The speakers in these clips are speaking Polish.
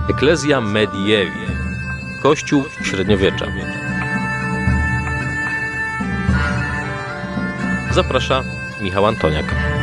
Ecclesia Medievi. Kościół średniowiecza. Zaprasza Michał Antoniak.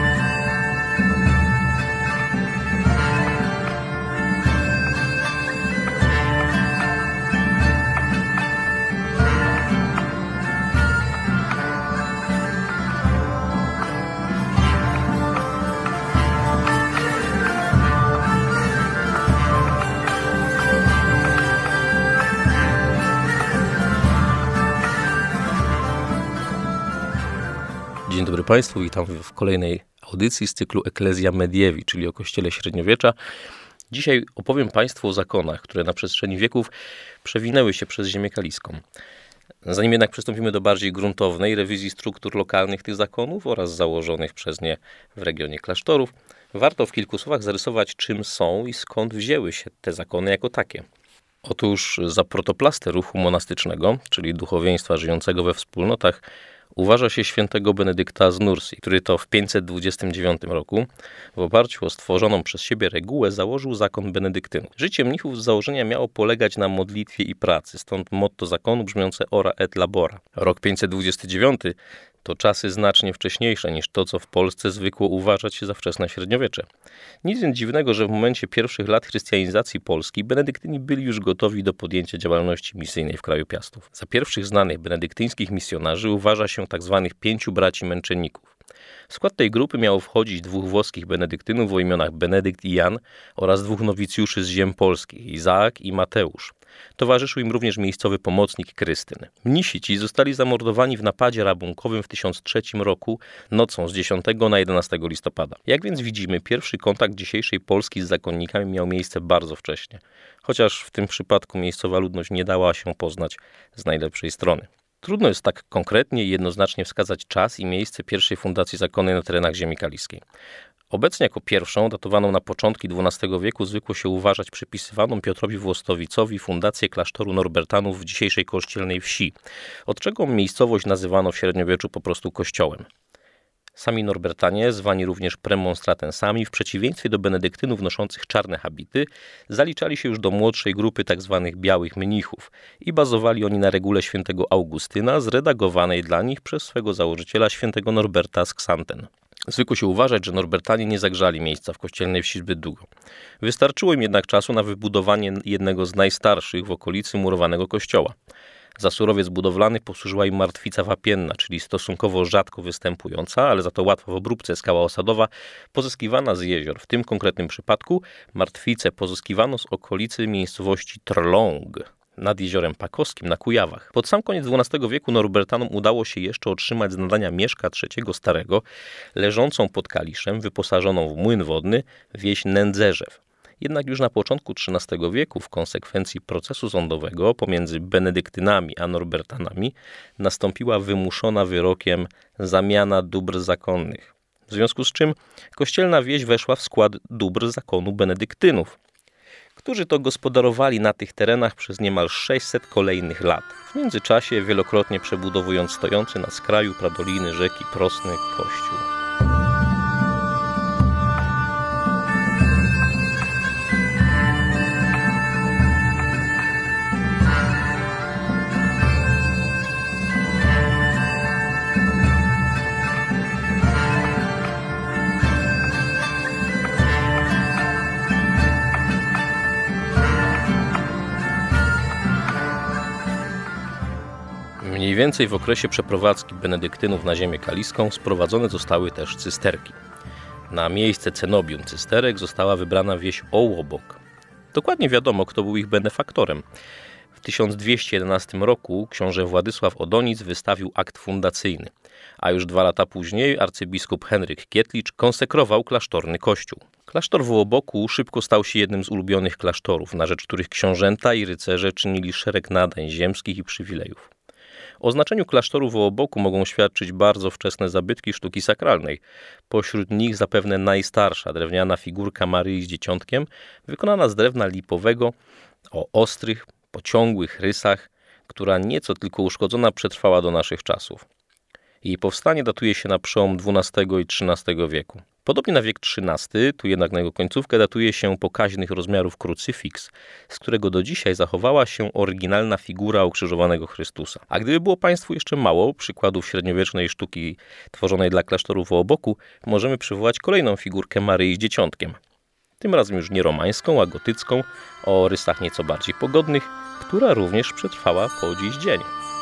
Dzień dobry Państwu, witam w kolejnej audycji z cyklu Ecclesia Medievi, czyli o Kościele średniowiecza. Dzisiaj opowiem Państwu o zakonach, które na przestrzeni wieków przewinęły się przez ziemię kaliską. Zanim jednak przystąpimy do bardziej gruntownej rewizji struktur lokalnych tych zakonów oraz założonych przez nie w regionie klasztorów, warto w kilku słowach zarysować, czym są i skąd wzięły się te zakony jako takie. Otóż za protoplastę ruchu monastycznego, czyli duchowieństwa żyjącego we wspólnotach, uważa się świętego Benedykta z Nursi, który to w 529 roku w oparciu o stworzoną przez siebie regułę założył zakon benedyktynów. Życie mnichów z założenia miało polegać na modlitwie i pracy, stąd motto zakonu brzmiące ora et labora. Rok 529 to czasy znacznie wcześniejsze niż to, co w Polsce zwykło uważać się za wczesne średniowiecze. Nic więc dziwnego, że w momencie pierwszych lat chrystianizacji Polski benedyktyni byli już gotowi do podjęcia działalności misyjnej w kraju Piastów. Za pierwszych znanych benedyktyńskich misjonarzy uważa się tzw. 5 braci męczenników. W skład tej grupy miało wchodzić 2 włoskich benedyktynów o imionach Benedykt i Jan oraz 2 nowicjuszy z ziem polskich, Izaak i Mateusz. Towarzyszył im również miejscowy pomocnik Krystyn. Mnisi ci zostali zamordowani w napadzie rabunkowym w 1003 roku nocą z 10 na 11 listopada. Jak więc widzimy, pierwszy kontakt dzisiejszej Polski z zakonnikami miał miejsce bardzo wcześnie, chociaż w tym przypadku miejscowa ludność nie dała się poznać z najlepszej strony. Trudno jest tak konkretnie i jednoznacznie wskazać czas i miejsce pierwszej fundacji zakonnej na terenach ziemi kaliskiej. Obecnie jako pierwszą, datowaną na początki XII wieku, zwykło się uważać przypisywaną Piotrowi Włostowicowi fundację klasztoru Norbertanów w dzisiejszej kościelnej wsi, od czego miejscowość nazywano w średniowieczu po prostu kościołem. Sami Norbertanie, zwani również premonstratensami, w przeciwieństwie do benedyktynów noszących czarne habity, zaliczali się już do młodszej grupy tzw. białych mnichów i bazowali oni na regule świętego Augustyna, zredagowanej dla nich przez swego założyciela świętego Norberta z Xanten. Zwykło się uważać, że Norbertanie nie zagrzali miejsca w kościelnej wsi zbyt długo. Wystarczyło im jednak czasu na wybudowanie jednego z najstarszych w okolicy murowanego kościoła. Za surowiec budowlany posłużyła im martwica wapienna, czyli stosunkowo rzadko występująca, ale za to łatwa w obróbce skała osadowa, pozyskiwana z jezior. W tym konkretnym przypadku martwicę pozyskiwano z okolicy miejscowości Trlong nad jeziorem Pakowskim na Kujawach. Pod sam koniec XII wieku Norbertanom udało się jeszcze otrzymać z nadania Mieszka III Starego, leżącą pod Kaliszem, wyposażoną w młyn wodny, wieś Nędzerzew. Jednak już na początku XIII wieku, w konsekwencji procesu sądowego pomiędzy benedyktynami a Norbertanami, nastąpiła wymuszona wyrokiem zamiana dóbr zakonnych. W związku z czym kościelna wieś weszła w skład dóbr zakonu benedyktynów, którzy to gospodarowali na tych terenach przez niemal 600 kolejnych lat. W międzyczasie wielokrotnie przebudowując stojący na skraju pradoliny rzeki Prosny kościół. Mniej więcej w okresie przeprowadzki benedyktynów na ziemię kaliską sprowadzone zostały też cysterki. Na miejsce cenobium cysterek została wybrana wieś Ołobok. Dokładnie wiadomo, kto był ich benefaktorem. W 1211 roku książę Władysław Odonic wystawił akt fundacyjny, a już 2 lata później arcybiskup Henryk Kietlicz konsekrował klasztorny kościół. Klasztor w Ołoboku szybko stał się jednym z ulubionych klasztorów, na rzecz których książęta i rycerze czynili szereg nadań ziemskich i przywilejów. O znaczeniu klasztoru w Ołoboku mogą świadczyć bardzo wczesne zabytki sztuki sakralnej. Pośród nich zapewne najstarsza drewniana figurka Maryi z Dzieciątkiem, wykonana z drewna lipowego o ostrych, pociągłych rysach, która nieco tylko uszkodzona przetrwała do naszych czasów. Jej powstanie datuje się na przełom XII i XIII wieku. Podobnie na wiek XIII, tu jednak na jego końcówkę, datuje się pokaźnych rozmiarów krucyfiks, z którego do dzisiaj zachowała się oryginalna figura ukrzyżowanego Chrystusa. A gdyby było Państwu jeszcze mało przykładów średniowiecznej sztuki tworzonej dla klasztoru w Ołoboku, możemy przywołać kolejną figurkę Maryi z Dzieciątkiem. Tym razem już nie romańską, a gotycką, o rysach nieco bardziej pogodnych, która również przetrwała po dziś dzień.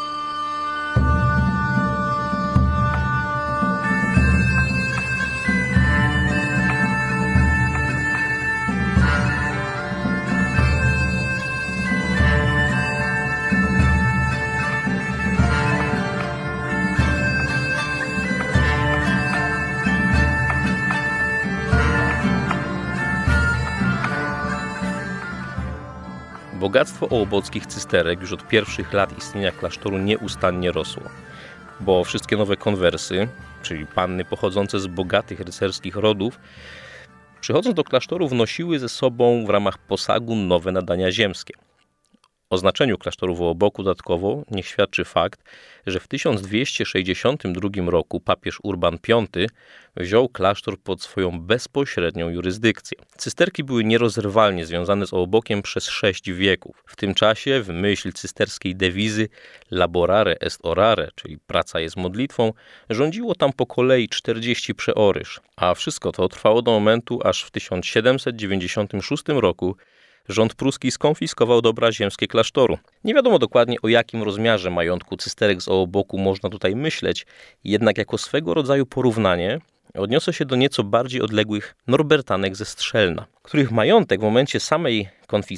Bogactwo ołobockich cysterek już od pierwszych lat istnienia klasztoru nieustannie rosło, bo wszystkie nowe konwersy, czyli panny pochodzące z bogatych rycerskich rodów, przychodząc do klasztoru wnosiły ze sobą w ramach posagu nowe nadania ziemskie. O znaczeniu klasztoru w Ołoboku dodatkowo niech świadczy fakt, że w 1262 roku papież Urban V wziął klasztor pod swoją bezpośrednią jurysdykcję. Cysterki były nierozerwalnie związane z Ołobokiem przez 6 wieków. W tym czasie, w myśl cysterskiej dewizy laborare est orare, czyli praca jest modlitwą, rządziło tam po kolei 40 przeoryż, a wszystko to trwało do momentu, aż w 1796 roku rząd pruski skonfiskował dobra ziemskie klasztoru. Nie wiadomo dokładnie, o jakim rozmiarze majątku cysterek z Ołoboku można tutaj myśleć, jednak jako swego rodzaju porównanie odniosę się do nieco bardziej odległych norbertanek ze Strzelna, których majątek w momencie samej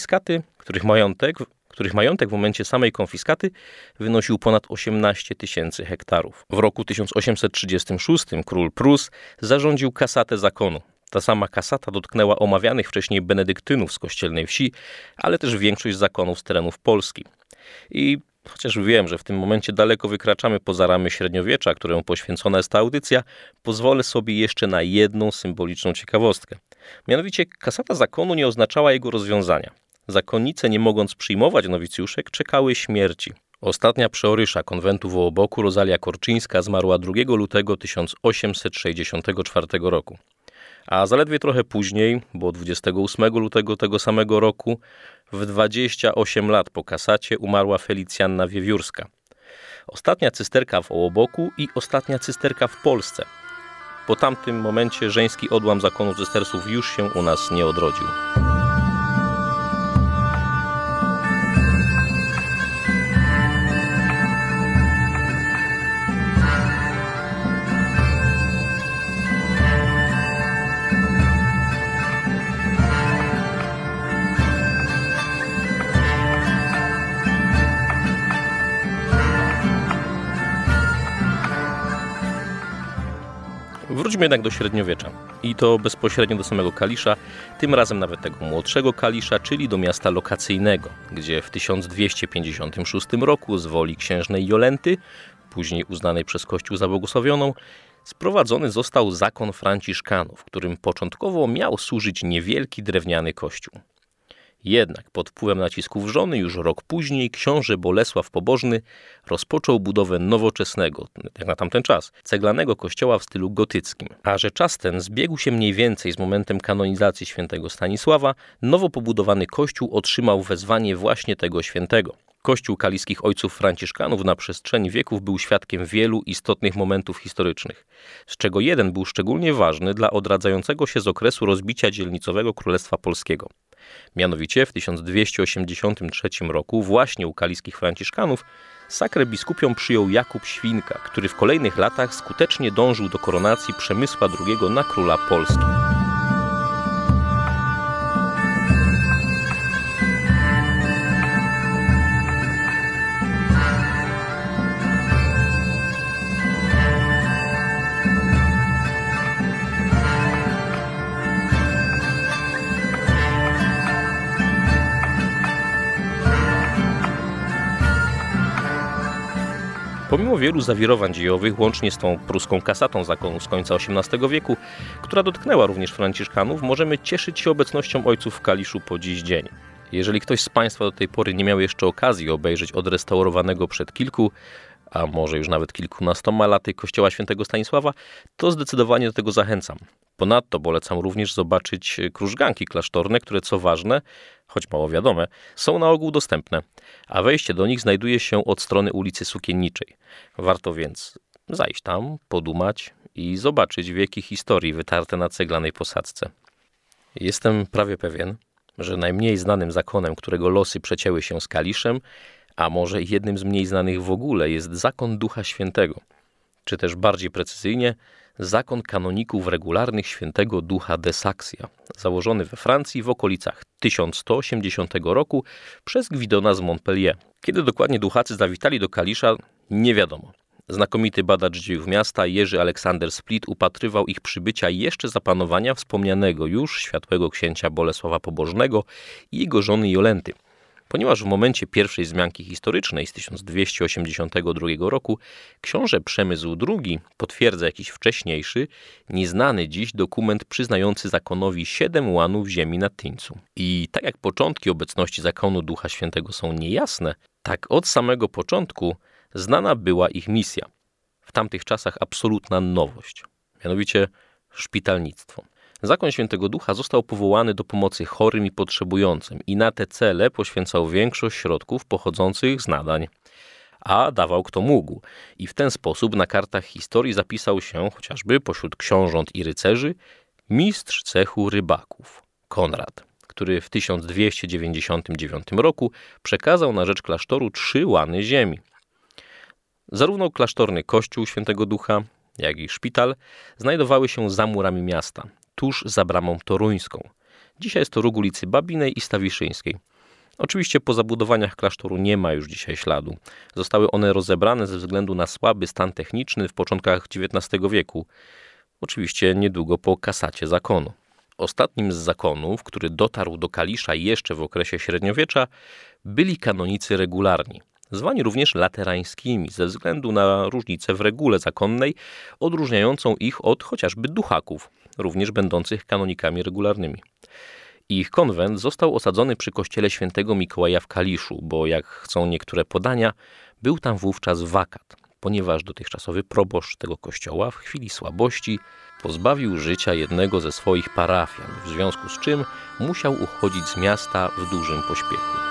konfiskaty wynosił ponad 18 000 hektarów. W roku 1836 król Prus zarządził kasatę zakonu. Ta sama kasata dotknęła omawianych wcześniej benedyktynów z kościelnej wsi, ale też większość zakonów z terenów Polski. I chociaż wiem, że w tym momencie daleko wykraczamy poza ramy średniowiecza, któremu poświęcona jest ta audycja, pozwolę sobie jeszcze na jedną symboliczną ciekawostkę. Mianowicie kasata zakonu nie oznaczała jego rozwiązania. Zakonnice, nie mogąc przyjmować nowicjuszek, czekały śmierci. Ostatnia przeorysza konwentu w Ołoboku, Rozalia Korczyńska, zmarła 2 lutego 1864 roku. A zaledwie trochę później, bo 28 lutego tego samego roku, w 28 lat po kasacie umarła Felicjanna Wiewiórska. Ostatnia cysterka w Ołoboku i ostatnia cysterka w Polsce. Po tamtym momencie żeński odłam zakonu cystersów już się u nas nie odrodził. Wróćmy jednak do średniowiecza i to bezpośrednio do samego Kalisza, tym razem nawet tego młodszego Kalisza, czyli do miasta lokacyjnego, gdzie w 1256 roku z woli księżnej Jolenty, później uznanej przez Kościół za błogosławioną, sprowadzony został zakon franciszkanów, którym początkowo miał służyć niewielki drewniany kościół. Jednak pod wpływem nacisków żony już rok później książę Bolesław Pobożny rozpoczął budowę nowoczesnego, jak na tamten czas, ceglanego kościoła w stylu gotyckim. A że czas ten zbiegł się mniej więcej z momentem kanonizacji świętego Stanisława, nowo pobudowany kościół otrzymał wezwanie właśnie tego świętego. Kościół kaliskich ojców franciszkanów na przestrzeni wieków był świadkiem wielu istotnych momentów historycznych, z czego jeden był szczególnie ważny dla odradzającego się z okresu rozbicia dzielnicowego Królestwa Polskiego. Mianowicie w 1283 roku właśnie u kaliskich franciszkanów sakrę biskupią przyjął Jakub Świnka, który w kolejnych latach skutecznie dążył do koronacji Przemysła II na króla Polski. Pomimo wielu zawirowań dziejowych, łącznie z tą pruską kasatą zakonu z końca XVIII wieku, która dotknęła również franciszkanów, możemy cieszyć się obecnością ojców w Kaliszu po dziś dzień. Jeżeli ktoś z Państwa do tej pory nie miał jeszcze okazji obejrzeć odrestaurowanego przed kilku, a może już nawet kilkunastoma laty kościoła świętego Stanisława, to zdecydowanie do tego zachęcam. Ponadto polecam również zobaczyć krużganki klasztorne, które co ważne, choć mało wiadome, są na ogół dostępne, a wejście do nich znajduje się od strony ulicy Sukienniczej. Warto więc zajść tam, podumać i zobaczyć wieki historii wytarte na ceglanej posadzce. Jestem prawie pewien, że najmniej znanym zakonem, którego losy przecięły się z Kaliszem, a może jednym z mniej znanych w ogóle, jest zakon Ducha Świętego, czy też bardziej precyzyjnie zakon kanoników regularnych Świętego Ducha de Saxia, założony we Francji w okolicach 1180 roku przez Gwidona z Montpellier. Kiedy dokładnie duchacy zawitali do Kalisza, nie wiadomo. Znakomity badacz dziejów miasta Jerzy Aleksander Split upatrywał ich przybycia jeszcze za panowania wspomnianego już światłego księcia Bolesława Pobożnego i jego żony Jolenty. Ponieważ w momencie pierwszej wzmianki historycznej z 1282 roku książę Przemysł II potwierdza jakiś wcześniejszy, nieznany dziś dokument przyznający zakonowi 7 łanów ziemi na Tyńcu. I tak jak początki obecności zakonu Ducha Świętego są niejasne, tak od samego początku znana była ich misja. W tamtych czasach absolutna nowość, mianowicie szpitalnictwo. Zakon Świętego Ducha został powołany do pomocy chorym i potrzebującym i na te cele poświęcał większość środków pochodzących z nadań. A dawał kto mógł. I w ten sposób na kartach historii zapisał się, chociażby pośród książąt i rycerzy, mistrz cechu rybaków, Konrad, który w 1299 roku przekazał na rzecz klasztoru 3 łany ziemi. Zarówno klasztorny kościół Świętego Ducha, jak i szpital znajdowały się za murami miasta, tuż za bramą toruńską. Dzisiaj jest to róg ulicy Babinej i Stawiszyńskiej. Oczywiście po zabudowaniach klasztoru nie ma już dzisiaj śladu. Zostały one rozebrane ze względu na słaby stan techniczny w początkach XIX wieku. Oczywiście niedługo po kasacie zakonu. Ostatnim z zakonów, który dotarł do Kalisza jeszcze w okresie średniowiecza, byli kanonicy regularni, zwani również laterańskimi ze względu na różnicę w regule zakonnej odróżniającą ich od chociażby duchaków, również będących kanonikami regularnymi. Ich konwent został osadzony przy kościele Świętego Mikołaja w Kaliszu, bo jak chcą niektóre podania, był tam wówczas wakat, ponieważ dotychczasowy proboszcz tego kościoła w chwili słabości pozbawił życia jednego ze swoich parafian, w związku z czym musiał uchodzić z miasta w dużym pośpiechu.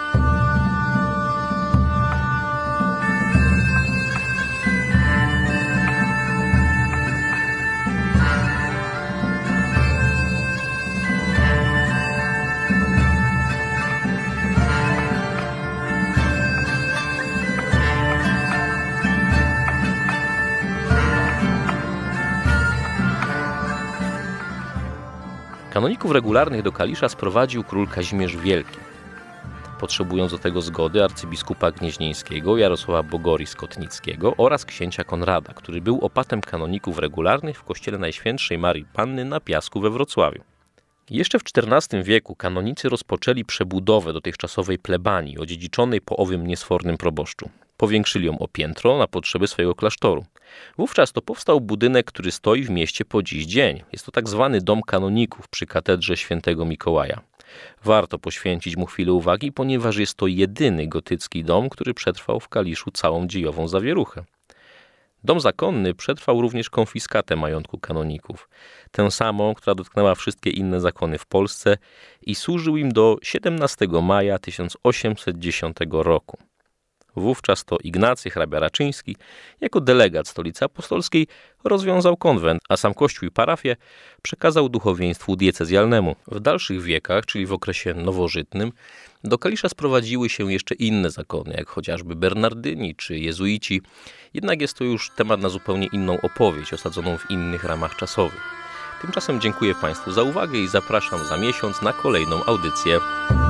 Kanoników regularnych do Kalisza sprowadził król Kazimierz Wielki, potrzebując do tego zgody arcybiskupa gnieźnieńskiego Jarosława Bogory-Skotnickiego oraz księcia Konrada, który był opatem kanoników regularnych w kościele Najświętszej Marii Panny na Piasku we Wrocławiu. Jeszcze w XIV wieku kanonicy rozpoczęli przebudowę dotychczasowej plebanii odziedziczonej po owym niesfornym proboszczu. Powiększyli ją o piętro na potrzeby swojego klasztoru. Wówczas to powstał budynek, który stoi w mieście po dziś dzień. Jest to tak zwany Dom Kanoników przy katedrze Świętego Mikołaja. Warto poświęcić mu chwilę uwagi, ponieważ jest to jedyny gotycki dom, który przetrwał w Kaliszu całą dziejową zawieruchę. Dom zakonny przetrwał również konfiskatę majątku kanoników, tę samą, która dotknęła wszystkie inne zakony w Polsce i służył im do 17 maja 1810 roku. Wówczas to Ignacy hrabia Raczyński, jako delegat Stolicy Apostolskiej, rozwiązał konwent, a sam kościół i parafię przekazał duchowieństwu diecezjalnemu. W dalszych wiekach, czyli w okresie nowożytnym, do Kalisza sprowadziły się jeszcze inne zakony, jak chociażby Bernardyni czy jezuici. Jednak jest to już temat na zupełnie inną opowieść, osadzoną w innych ramach czasowych. Tymczasem dziękuję Państwu za uwagę i zapraszam za miesiąc na kolejną audycję.